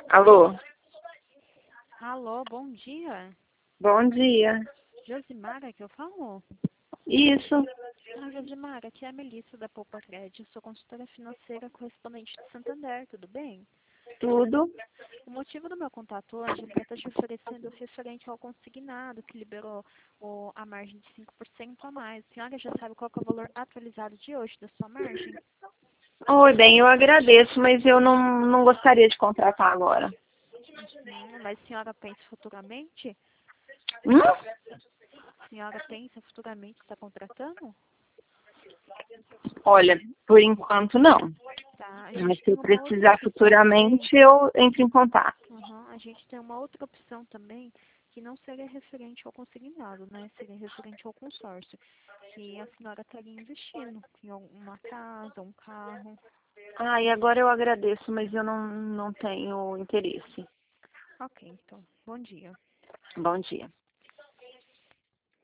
Alô? Alô, bom dia. Bom dia. Josimara, que eu falo? Isso. Josimara, aqui é a Melissa da Poupa Crédito. Eu sou consultora financeira correspondente de Santander, tudo bem? Tudo. O motivo do meu contato hoje é para estar te oferecendo referente ao consignado, que liberou a margem de 5% a mais. A senhora já sabe qual que é o valor atualizado de hoje da sua margem? Oi, bem, eu agradeço, mas eu não gostaria de contratar agora. Mas a senhora pensa futuramente? Hum? A senhora pensa futuramente estar contratando? Olha, por enquanto não. Tá, a Mas gente se tem eu uma outra precisar opção também. futuramente, eu entro em contato. A gente tem uma outra opção também, que não seria referente ao consignado, né? Seria referente ao consórcio, que a senhora estaria investindo em uma casa, um carro. E agora eu agradeço, mas eu não tenho interesse. Ok, então, bom dia. Bom dia.